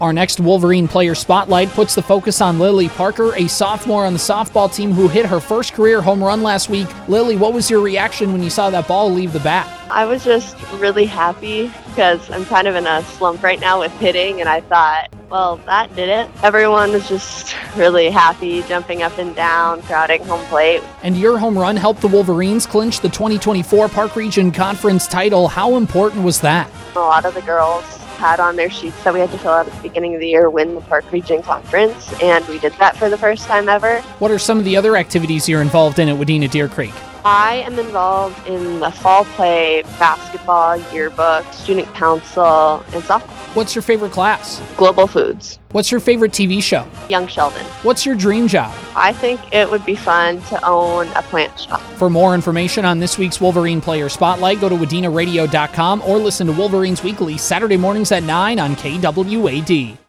Our next Wolverine Player Spotlight puts the focus on Lily Parker, a sophomore on the softball team who hit her first career home run last week. Lily, what was your reaction when you saw that ball leave the bat? I was just really happy because I'm kind of in a slump right now with hitting, and I thought, well, that did it. Everyone was just really happy, jumping up and down, crowding home plate. And your home run helped the Wolverines clinch the 2024 Park Region Conference title. How important was that? A lot of the girls had on their sheets that we had to fill out at the beginning of the year win the Park Region Conference, and we did that for the first time ever. What are some of the other activities you're involved in at Wadena Deer Creek? I am involved in the fall play, basketball, yearbook, student council, and softball. What's your favorite class? Global Foods. What's your favorite TV show? Young Sheldon. What's your dream job? I think it would be fun to own a plant shop. For more information on this week's Wolverine Player Spotlight, go to wadenaradio.com or listen to Wolverines Weekly Saturday mornings at 9 on KWAD.